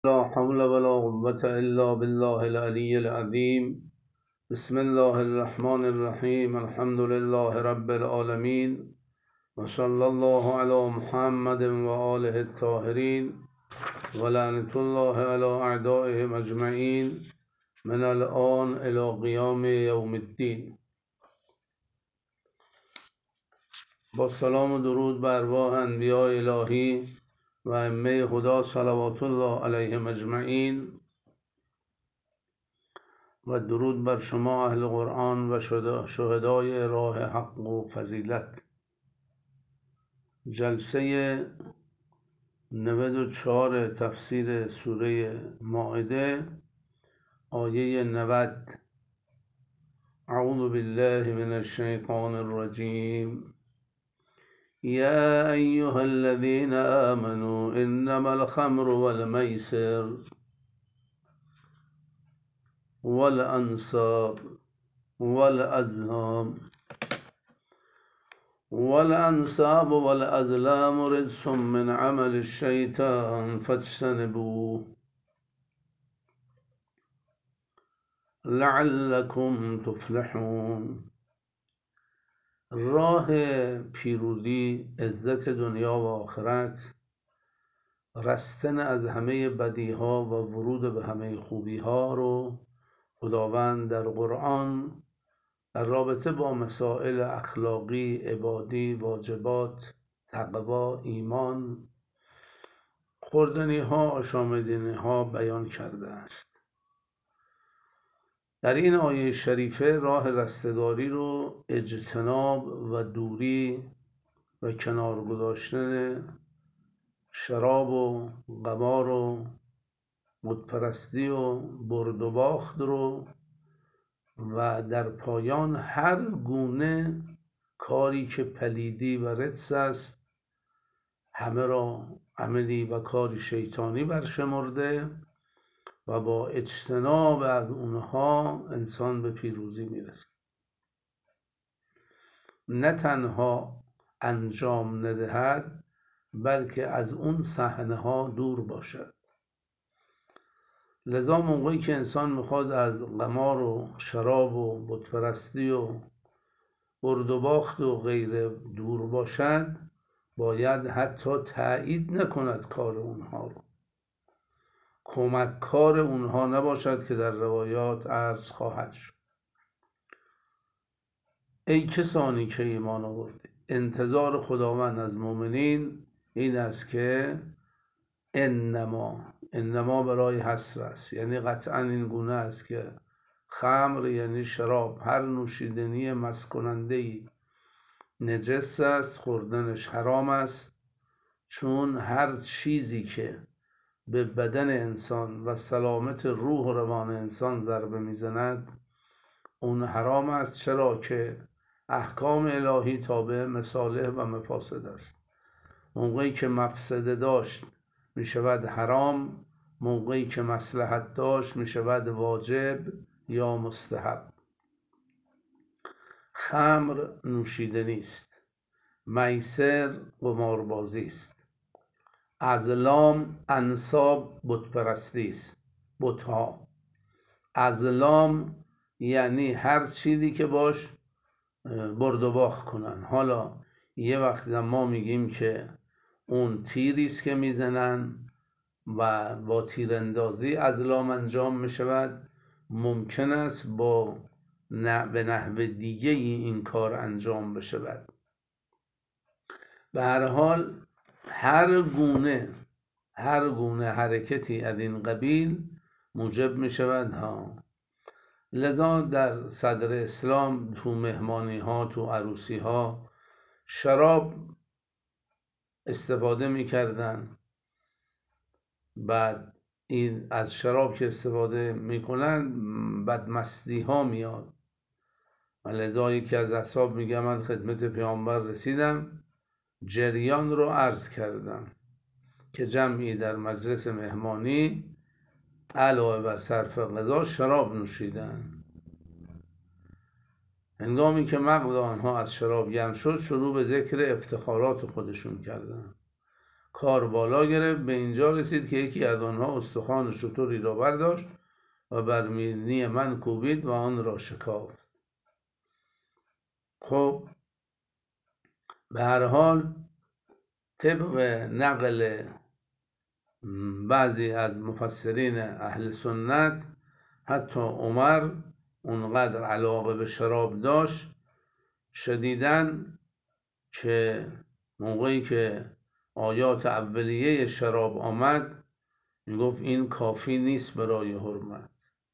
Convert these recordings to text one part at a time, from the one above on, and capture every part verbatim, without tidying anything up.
لا حول ولا قوة إلا بالله العلي العظيم. بسم الله الرحمن الرحيم. الحمد لله رب العالمين، وصلى الله على محمد وآله الطاهرين، ولعنة الله على أعدائهم أجمعين من الآن إلى قیام یوم الدین. با سلام و درود بر ارواح انبیاء الهی و ائمه هدی صلوات الله علیهم اجمعین، و درود بر شما اهل قرآن و شهدای راه حق و فضیلت. جلسه نود و چهار تفسیر سوره مائده، آیه نود. اعوذ بالله من الشیطان الرجیم. یا ایها الذین آمنوا انما الخمر والمیسر والأنصاب والأزلام والأنصاب والأزلام رجس من عمل الشیطان فاجتنبوه لعلكم تفلحون. راه پیروزی، عزت دنیا و آخرت، رستن از همه بدیها و ورود به همه خوبیها رو خداوند در قرآن در رابطه با مسائل اخلاقی، عبادی، واجبات، تقوا، ایمان، خوردنی ها، آشامیدنی ها بیان کرده است. در این آیه شریفه راه رستگاری رو اجتناب و دوری و کنار گذاشتن شراب و قمار و بتپرستی و برد و باخت رو و در پایان هر گونه کاری که پلیدی و رجس است همه را عملی و کاری شیطانی برشمرده و با اجتناب از اونها انسان به پیروزی میرسه. نه تنها انجام ندهد بلکه از اون صحنه ها دور باشد. لذا موقعی که انسان میخواد از قمار و شراب و بتپرستی و برد و باخت و غیره دور باشد، باید حتی تأیید نکند کار اونها رو، کمک کار اونها نباشد که در روایات عرض خواهد شد. ای کسانی که ایمان آوردید، انتظار خداوند از مؤمنین این است که انما انما برای حصر است، یعنی قطعا این گونه است که خمر یعنی شراب، هر نوشیدنی مست کننده‌ای نجس است، خوردنش حرام است، چون هر چیزی که به بدن انسان و سلامت روح و روان انسان ضربه میزند اون حرام است. چرا که احکام الهی تابع مصالح و مفاسد است. موقعی که مفسده داشت می شود حرام، موقعی که مصلحت داشت می شود واجب یا مستحب. خمر نوشیدنی است، میسر قماربازی است، ازلام انصاب بتپرستی است، بتها. ازلام یعنی هر چیزی که باش برد و باخت کنن. حالا یه وقت ما میگیم که اون تیری است که میزنن و با تیراندازی ازلام انجام میشود. ممکن است با نه به نحو دیگه این کار انجام بشود. به هر حال هر گونه هر گونه حرکتی از این قبیل موجب میشود ها. لذا در صدر اسلام تو مهمانی ها، تو عروسی ها شراب استفاده میکردن. بعد این از شراب که استفاده میکنن بدمستی ها میاد. لذا یکی از اصحاب میگه من خدمت پیامبر رسیدم، جریان رو عرض کردم که جمعی در مجلس مهمانی علاوه بر صرف غذا شراب نوشیدن. هنگامی که مغز آنها از شراب گرم شد شروع به ذکر افتخارات خودشون کردن. کار بالا گرفت، به اینجا رسید که یکی از آنها استخوان شتری را برداشت و بر مینی من کوبید و آن را شکافت. خب به هر حال طبق نقل بعضی از مفسرین اهل سنت، حتی عمر اونقدر علاقه به شراب داشت شدیداً که موقعی که آیات اولیه شراب آمد میگفت این کافی نیست برای حرمت،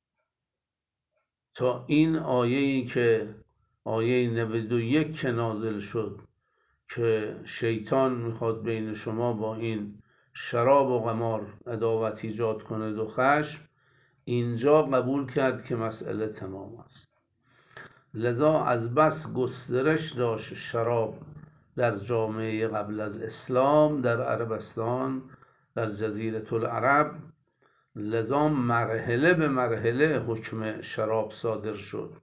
تا این آیه‌ای که آیه نود و یک که نازل شد که شیطان میخواد بین شما با این شراب و قمار عداوت ایجاد کنه و خشم، اینجا قبول کرد که مسئله تمام است. لذا از بس گسترش داشت شراب در جامعه قبل از اسلام در عربستان، در جزیره العرب، لذا مرحله به مرحله حکم شراب صادر شد.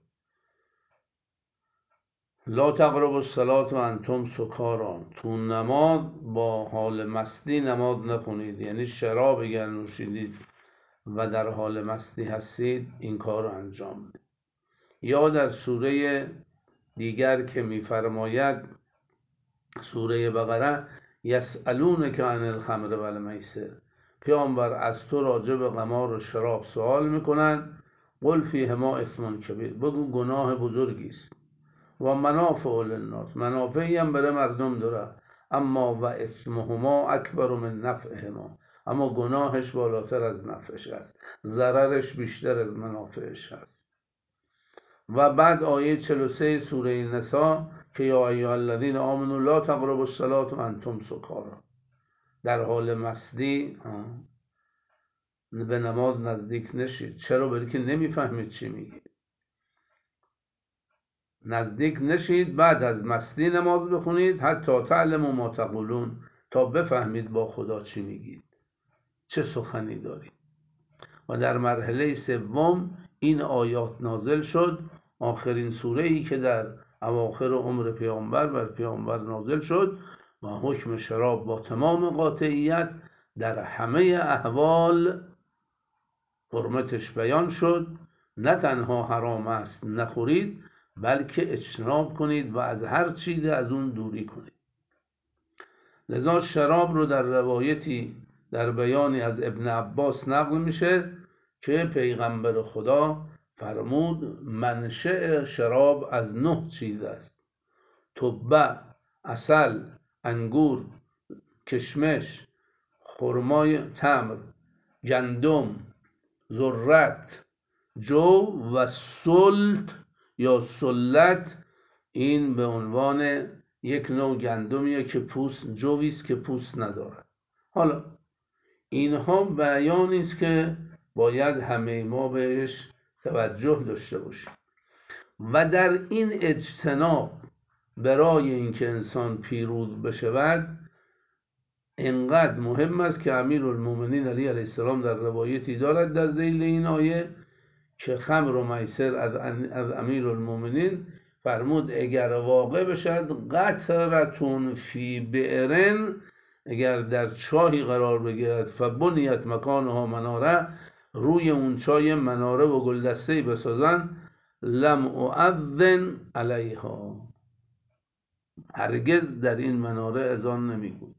لا تقربوا الصلاة و انتم سکارا، تو نماز با حال مستی نماز نکنید، یعنی شراب اگر نوشیدید و در حال مستی هستید این کار رو انجام بدید. یا در سوره دیگر که میفرماید، سوره بقره، یسألونک عن الخمر و المیسر، پیامبر از تو راجع به قمار و شراب سوال میکنن، قل فیهما اثم کبیر، بگو گناه بزرگی است، و منافع للناس، منافعی هم برای مردم داره، اما و اثمهما اکبر من نفعهما، اما گناهش بالاتر از نفعش است، ضررش بیشتر از منافعش است. و بعد آیه چهل و سه سوره نساء که یا ایها الذین آمنوا لا تقربوا الصلاة و انتم سکارا، در حال مستی به نماز نزدیک نشید. چرا؟ برای که نمیفهمید چی میگه. نزدیک نشید، بعد از مستی نماز بخونید، حتی تعلموا ما تقولون، تا بفهمید با خدا چی میگید، چه سخنی دارید. و در مرحله سوم این آیات نازل شد، آخرین سوره ای که در اواخر عمر پیامبر بر پیامبر نازل شد، و حکم شراب با تمام قاطعیت در همه احوال حرمتش بیان شد. نه تنها حرام است نخورید، بلکه اجتناب کنید و از هر چیز از اون دوری کنید. لذا شراب رو در روایتی در بیانی از ابن عباس نقل میشه که پیغمبر خدا فرمود منشأ شراب از نه چیز است: تبع، عسل، انگور، کشمش، خرمای تمر، گندم، ذرت، جو و سلت یا سلت، این به عنوان یک نوع گندمیه که پوست، جویست که پوست نداره. حالا اینها بیانی است که باید همه ما بهش توجه داشته باشیم و در این اجتناب برای اینکه انسان پیروز بشود اینقدر مهم است که امیرالمومنین علی علیه السلام در روایتی دارد در ذیل این آیه که خمر و میسر از, از امیرالمومنین فرمود اگر واقع بشد قطرتون فی بئرن، اگر در چاهی قرار بگیرد، فبنیت مکانها مناره، روی اون چای مناره و گلدسته‌ای بسازن، لم اؤذن علیها، هرگز در این مناره اذان نمیگوید.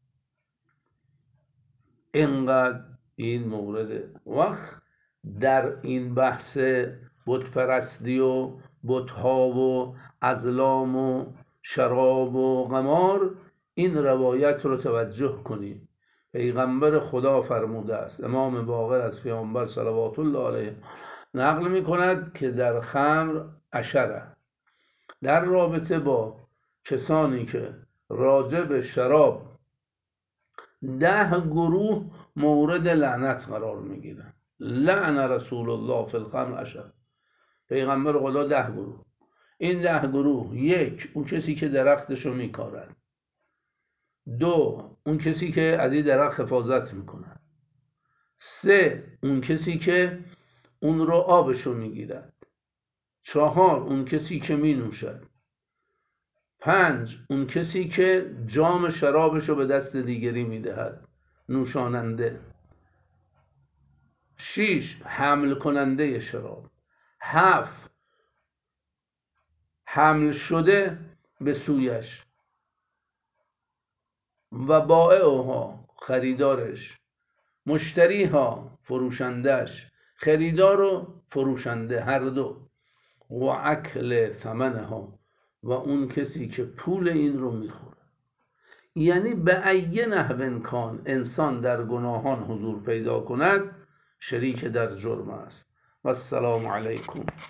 اینقدر این مورد وقت در این بحث بت پرستی و بت‌ها و ازلام و شراب و قمار این روایت رو توجه کنید. پیغمبر خدا فرموده است، امام باقر از پیامبر صلوات الله علیه نقل می کند که در خمر عشره، در رابطه با کسانی که راجع به شراب ده گروه مورد لعنت قرار می گیرن. لعن رسول الله فی الخمر عشره، پیغمبر خدا ده گروه. این ده گروه: یک، اون کسی که درختشو میکارد; دو، اون کسی که از این درخت حفاظت میکنه; سه، اون کسی که اون رو آبشو میگیرد; چهار، اون کسی که مینوشد; پنج، اون کسی که جام شرابش رو به دست دیگری میدهد، نوشاننده. شیش، حمل کننده شراب. هفت، حمل شده به سویش. و بائعها، خریدارش. مشتریها، فروشندش. خریدار و فروشنده هر دو. و اکل ثمنها، و اون کسی که پول این رو میخوره. یعنی به ای نحو کان انسان در گناهان حضور پیدا کند، شریک در جرم است. و السلام علیکم.